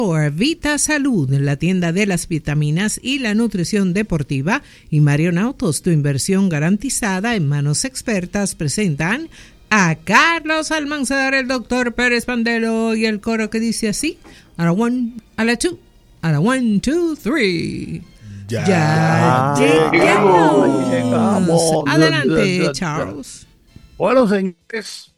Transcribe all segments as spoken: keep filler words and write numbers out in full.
Vita Salud, la tienda de las vitaminas y la nutrición deportiva, y Marion Autos, tu inversión garantizada en manos expertas, presentan a Carlos Almanzar, el doctor Pérez Pandelo, y el coro que dice así: a la one, a la two, a la one, two, three. Ya, ya llegamos. llegamos. Adelante, Charles. Bueno, señores,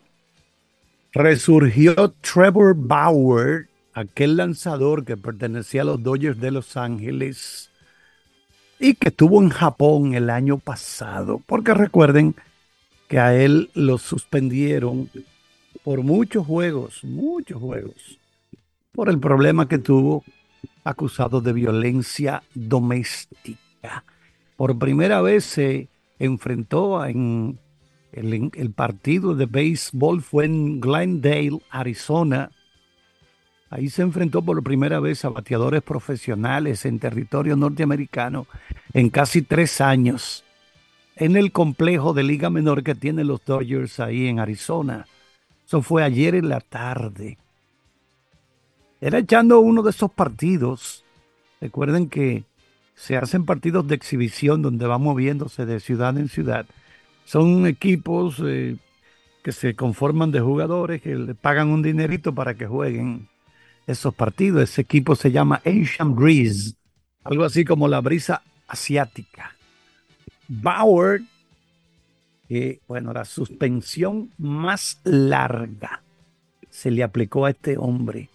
resurgió Trevor Bauer, aquel lanzador que pertenecía a los Dodgers de Los Ángeles y que estuvo en Japón el año pasado, porque recuerden que a él lo suspendieron por muchos juegos, muchos juegos, por el problema que tuvo acusado de violencia doméstica. Por primera vez se enfrentó en el, el partido de béisbol, fue en Glendale, Arizona. Ahí se enfrentó por primera vez a bateadores profesionales en territorio norteamericano en casi tres años, en el complejo de Liga Menor que tienen los Dodgers ahí en Arizona. Eso fue ayer en la tarde. Era echando uno de esos partidos. Recuerden que se hacen partidos de exhibición donde va moviéndose de ciudad en ciudad. Son equipos eh, que se conforman de jugadores que le pagan un dinerito para que jueguen esos partidos. Ese equipo se llama Asian Breeze, algo así como la brisa asiática. Bauer, eh, bueno, la suspensión más larga se le aplicó a este hombre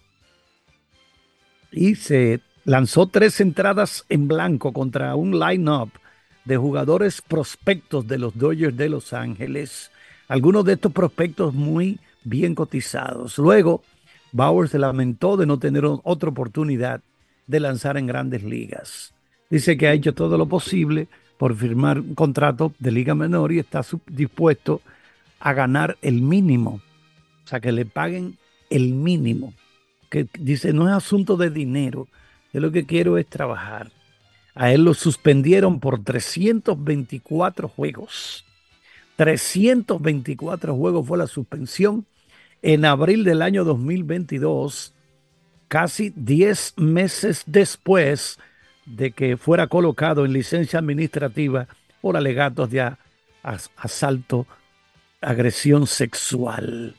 y se lanzó tres entradas en blanco contra un line-up de jugadores prospectos de los Dodgers de Los Ángeles, algunos de estos prospectos muy bien cotizados. Luego Bauer se lamentó de no tener otra oportunidad de lanzar en grandes ligas. Dice que ha hecho todo lo posible por firmar un contrato de liga menor y está dispuesto a ganar el mínimo. O sea, que le paguen el mínimo. Que dice, no es asunto de dinero, yo lo que quiero es trabajar. A él lo suspendieron por trescientos veinticuatro juegos. trescientos veinticuatro juegos fue la suspensión. En abril del año dos mil veintidós, casi diez meses después de que fuera colocado en licencia administrativa por alegatos de as- asalto, agresión sexual.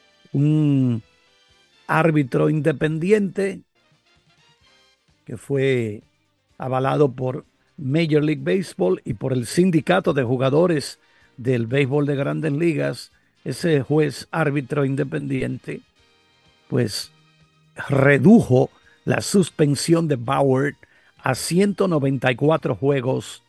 Un árbitro independiente que fue avalado por Major League Baseball y por el sindicato de jugadores del béisbol de Grandes Ligas. Ese juez árbitro independiente pues redujo la suspensión de Bauer a ciento noventa y cuatro juegos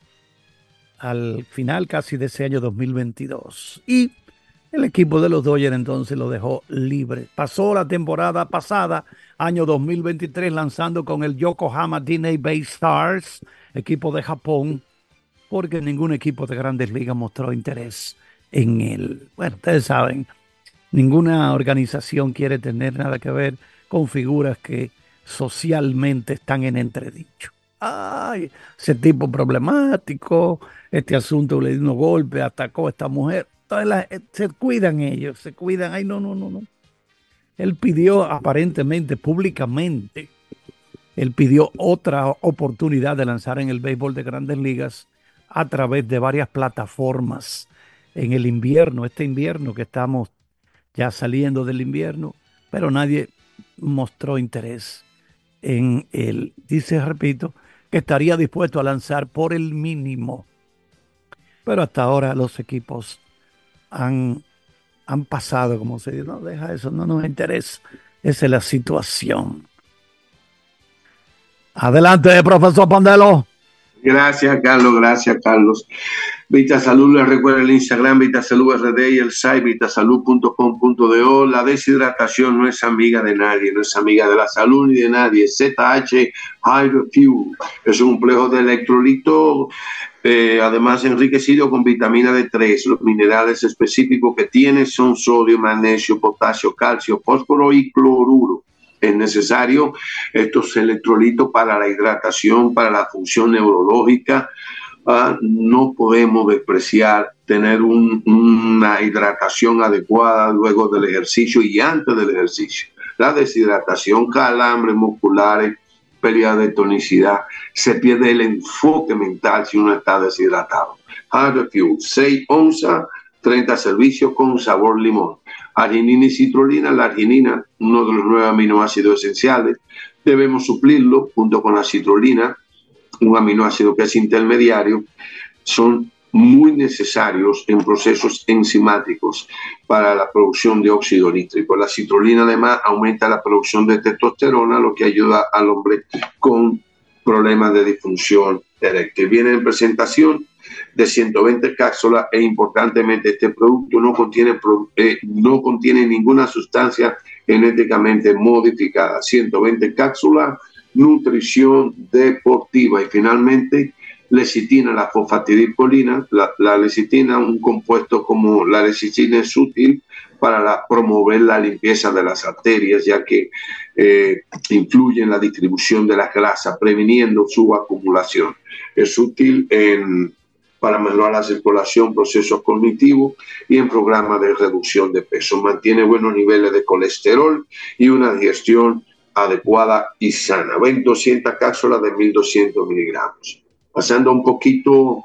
al final casi de ese año dos mil veintidós. Y el equipo de los Dodgers entonces lo dejó libre. Pasó la temporada pasada, año dos mil veintitrés, lanzando con el Yokohama D N A Bay Stars, equipo de Japón, porque ningún equipo de Grandes Ligas mostró interés en él. Bueno, ustedes saben, ninguna organización quiere tener nada que ver con figuras que socialmente están en entredicho. Ay, ese tipo problemático, este asunto le dio unos golpes, atacó a esta mujer. Entonces la, se cuidan ellos, se cuidan. Ay, no, no, no, no. Él pidió aparentemente, públicamente, él pidió otra oportunidad de lanzar en el béisbol de Grandes Ligas a través de varias plataformas en el invierno, este invierno que estamos ya saliendo del invierno, pero nadie mostró interés en él. Dice, repito, que estaría dispuesto a lanzar por el mínimo, pero hasta ahora los equipos han, han pasado, como se dice, no, deja eso, no nos interesa, esa es la situación. Adelante, profesor Pandelo. Gracias, Carlos, gracias, Carlos. Vita Salud, les recuerda el Instagram, Vita Salud R D y el site vitasalud punto com punto do. La deshidratación no es amiga de nadie, no es amiga de la salud ni de nadie. Z H Hydrofuel es un complejo de electrolito, eh, además enriquecido con vitamina D tres. Los minerales específicos que tiene son sodio, magnesio, potasio, calcio, fósforo y cloruro. Es necesario estos electrolitos para la hidratación, para la función neurológica. Uh, no podemos despreciar tener un, una hidratación adecuada luego del ejercicio y antes del ejercicio. la deshidratación, calambres musculares, pérdida de tonicidad, se pierde el enfoque mental si uno está deshidratado. Hard Fuel, seis onzas, treinta servicios con sabor limón. Arginina y citrulina. La arginina, uno de los nueve aminoácidos esenciales, debemos suplirlo junto con la citrulina, un aminoácido que es intermediario. Son muy necesarios en procesos enzimáticos para la producción de óxido nítrico. La citrulina además aumenta la producción de testosterona, lo que ayuda al hombre con problemas de disfunción eréctil. Viene en presentación de ciento veinte cápsulas e importantemente este producto no contiene, eh, no contiene ninguna sustancia genéticamente modificada. ciento veinte cápsulas, nutrición deportiva. Y finalmente lecitina, la fosfatidilcolina. La, la lecitina, un compuesto como la lecitina, es útil para la, promover la limpieza de las arterias, ya que eh, influye en la distribución de las grasas, previniendo su acumulación. Es útil en, para mejorar la circulación, procesos cognitivos y en programas de reducción de peso. Mantiene buenos niveles de colesterol y una digestión adecuada y sana. ven doscientas cápsulas de mil doscientos miligramos. Pasando un poquito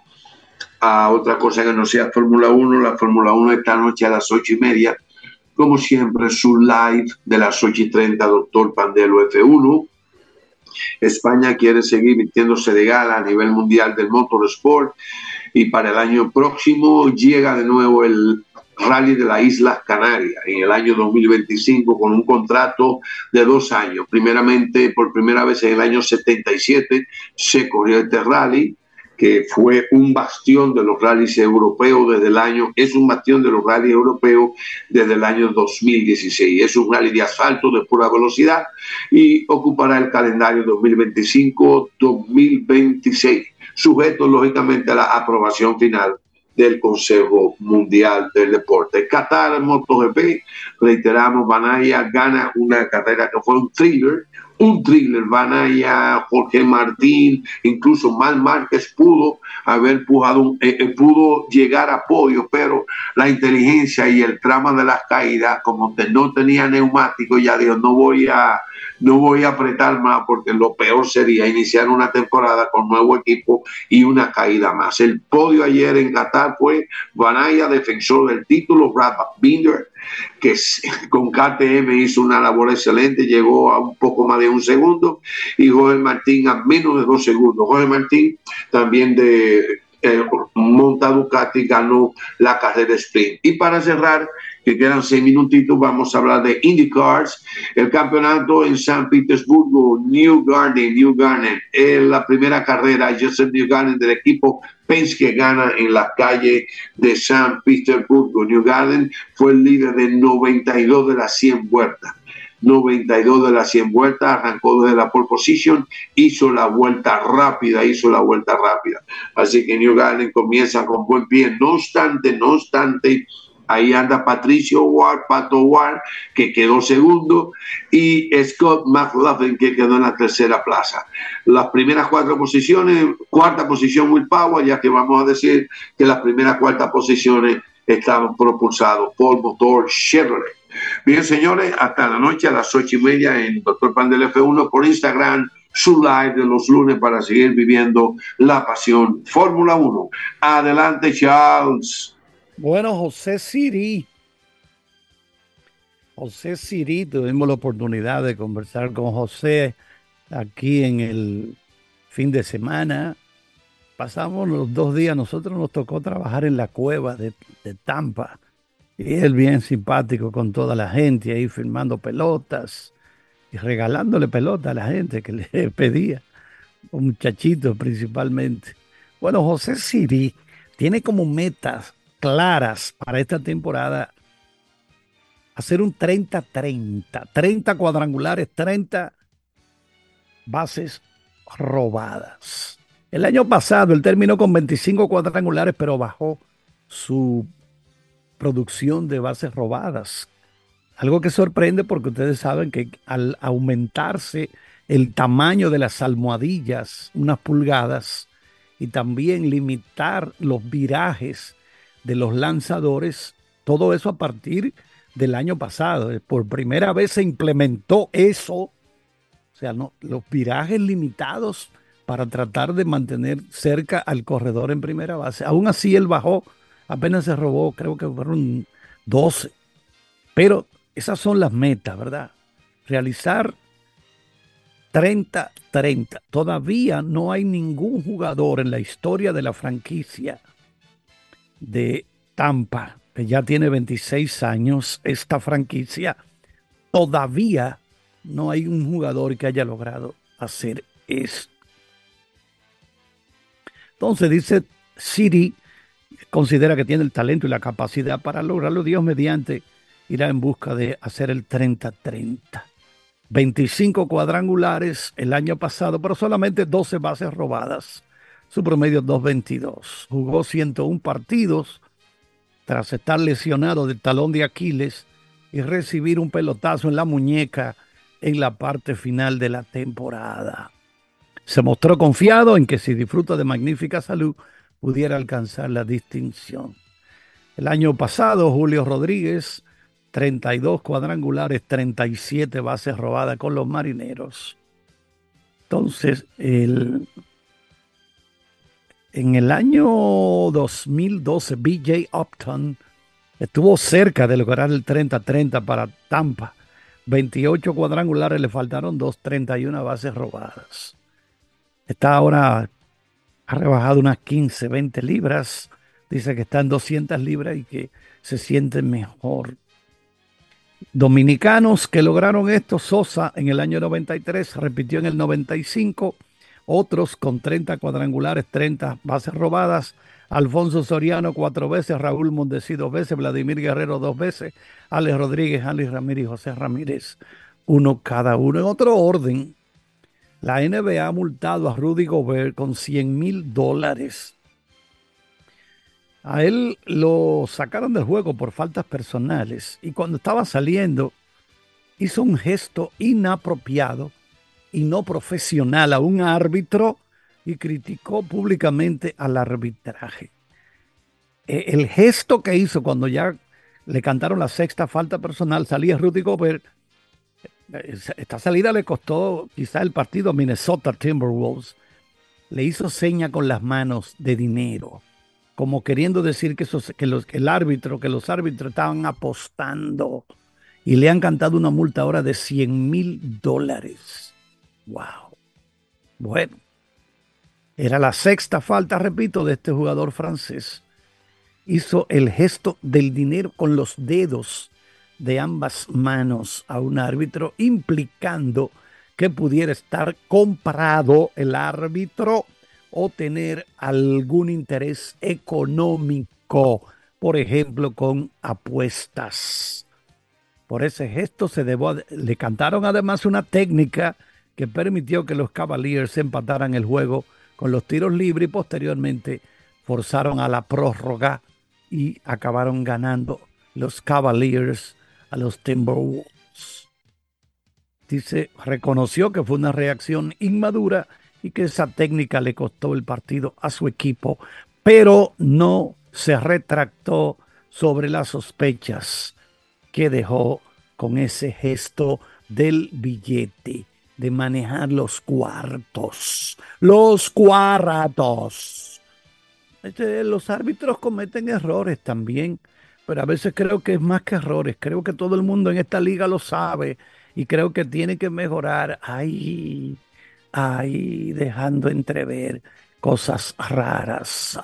a otra cosa que no sea Fórmula uno, la Fórmula uno esta noche a las ocho y media, como siempre, su live de las ocho y treinta, Doctor Pandelo F uno. España quiere seguir vistiéndose de gala a nivel mundial del motorsport y para el año próximo llega de nuevo el Rally de las Islas Canarias en el año dos mil veinticinco con un contrato de dos años. Primeramente, por primera vez en el año setenta y siete se corrió este rally, que fue un bastión de los rallies europeos desde el año, es un bastión de los rallies europeos desde el año dos mil dieciséis. Es un rally de asfalto de pura velocidad y ocupará el calendario dos mil veinticinco dos mil veintiséis, sujeto lógicamente a la aprobación final del Consejo Mundial del Deporte. Qatar MotoGP, reiteramos, Banaya gana una carrera que fue un thriller, un thriller. Banaya, Jorge Martín, incluso Marc Márquez pudo haber pujado, eh, pudo llegar a podio, pero la inteligencia y el trama de las caídas, como que no tenía neumático, ya dijo, no voy a no voy a apretar más porque lo peor sería iniciar una temporada con nuevo equipo y una caída más. El podio ayer en Qatar fue Banaya, defensor del título, Brad Binder, que con K T M hizo una labor excelente, llegó a un poco más de un segundo, y Jorge Martín a menos de dos segundos. Jorge Martín también de eh, Monta Ducati ganó la carrera sprint. Y para cerrar, que quedan seis minutitos, vamos a hablar de IndyCars, el campeonato en San Petersburgo, New Garden, New Garden, en la primera carrera, Joseph New Garden del equipo Penske gana en la calle de San Petersburgo. New Garden fue el líder de noventa y dos de las cien vueltas. noventa y dos de las cien vueltas, arrancó desde la pole position, hizo la vuelta rápida, hizo la vuelta rápida. Así que New Garden comienza con buen pie. No obstante, no obstante, ahí anda Patricio Ward, Pato Ward, que quedó segundo, y Scott McLaughlin, que quedó en la tercera plaza. Las primeras cuatro posiciones, cuarta posición Will Power, ya que vamos a decir que las primeras cuatro posiciones estaban propulsados por motor Chevrolet. Bien, señores, hasta la noche a las ocho y media en Doctor Pandelo F uno por Instagram, su live de los lunes para seguir viviendo la pasión Fórmula uno. Adelante, Charles. Bueno, José Siri, José Siri, tuvimos la oportunidad de conversar con José aquí en el fin de semana. Pasamos los dos días, nosotros nos tocó trabajar en la cueva de, de Tampa, y él bien simpático con toda la gente ahí firmando pelotas y regalándole pelotas a la gente que le pedía, un muchachito principalmente. Bueno, José Siri tiene como metas claras para esta temporada hacer un treinta treinta, treinta cuadrangulares, treinta bases robadas. El año pasado él terminó con veinticinco cuadrangulares, pero bajó su producción de bases robadas. Algo que sorprende porque ustedes saben que al aumentarse el tamaño de las almohadillas, unas pulgadas, y también limitar los virajes de los lanzadores, todo eso a partir del año pasado. Por primera vez se implementó eso, o sea, no, los virajes limitados para tratar de mantener cerca al corredor en primera base. Aún así, él bajó, apenas se robó, creo que fueron doce. Pero esas son las metas, ¿verdad? Realizar treinta treinta. Todavía no hay ningún jugador en la historia de la franquicia de Tampa, que ya tiene veintiséis años, esta franquicia, todavía no hay un jugador que haya logrado hacer esto. Entonces dice Siri, considera que tiene el talento y la capacidad para lograrlo. Dios mediante irá en busca de hacer el treinta treinta. veinticinco cuadrangulares el año pasado, pero solamente doce bases robadas. Su promedio dos veintidós. Jugó ciento uno partidos tras estar lesionado del talón de Aquiles y recibir un pelotazo en la muñeca en la parte final de la temporada. Se mostró confiado en que si disfruta de magnífica salud, pudiera alcanzar la distinción. El año pasado, Julio Rodríguez, treinta y dos cuadrangulares, treinta y siete bases robadas con los Marineros. Entonces, el, en el año dos mil doce, B J Upton estuvo cerca de lograr el treinta treinta para Tampa. veintiocho cuadrangulares, le faltaron dos, treinta y una bases robadas. Está ahora, ha rebajado unas quince, veinte libras. Dice que está en doscientas libras y que se siente mejor. Dominicanos que lograron esto: Sosa en el año noventa y tres, repitió en el noventa y cinco. Otros con treinta cuadrangulares, treinta bases robadas: Alfonso Soriano cuatro veces, Raúl Mondesi dos veces, Vladimir Guerrero dos veces, Alex Rodríguez, Alex Ramírez y José Ramírez, uno cada uno. En otro orden, la N B A ha multado a Rudy Gobert con cien mil dólares. A él lo sacaron del juego por faltas personales y cuando estaba saliendo hizo un gesto inapropiado y no profesional a un árbitro y criticó públicamente al arbitraje. El gesto que hizo cuando ya le cantaron la sexta falta personal, salía Rudy Gobert. Esta salida le costó quizá el partido a Minnesota Timberwolves. Le hizo seña con las manos de dinero, como queriendo decir que, esos, que, los, que el árbitro, que los árbitros estaban apostando, y le han cantado una multa ahora de cien mil dólares. Wow. Bueno, era la sexta falta, repito, de este jugador francés. Hizo el gesto del dinero con los dedos de ambas manos a un árbitro, implicando que pudiera estar comprado el árbitro o tener algún interés económico, por ejemplo, con apuestas. Por ese gesto se debo, le cantaron además una técnica que permitió que los Cavaliers empataran el juego con los tiros libres y posteriormente forzaron a la prórroga y acabaron ganando los Cavaliers a los Timberwolves. Dice, reconoció que fue una reacción inmadura y que esa técnica le costó el partido a su equipo, pero no se retractó sobre las sospechas que dejó con ese gesto del billete, de manejar los cuartos, los cuartos. Este, los árbitros cometen errores también, pero a veces creo que es más que errores, creo que todo el mundo en esta liga lo sabe y creo que tiene que mejorar. Ay, ay, dejando entrever cosas raras.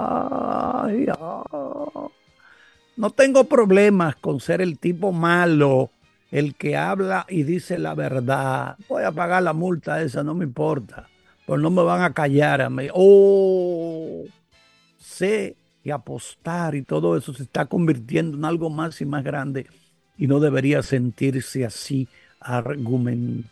Ay, ay. No tengo problemas con ser el tipo malo, el que habla y dice la verdad. Voy a pagar la multa esa, no me importa, pues no me van a callar a mí. Oh, sé que apostar y todo eso se está convirtiendo en algo más y más grande y no debería sentirse así, argumentó.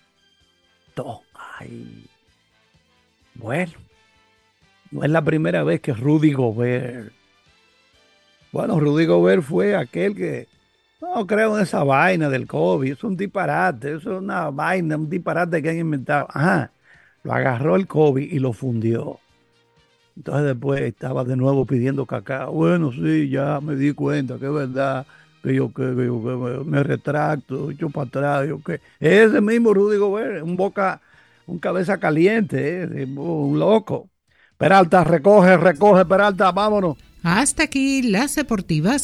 Ay. Bueno, no es la primera vez que Rudy Gobert. Bueno, Rudy Gobert fue aquel que no creo en esa vaina del COVID. Es un disparate, eso es una vaina, un disparate que han inventado. Ajá, lo agarró el COVID y lo fundió. Entonces después estaba de nuevo pidiendo cacao. Bueno, sí, ya me di cuenta que es verdad. que yo, que, que yo que me retracto, echo para atrás, yo que ese mismo Rudy Gobert, un boca, un cabeza caliente, eh, un loco. Peralta, recoge, recoge, Peralta, vámonos. Hasta aquí las deportivas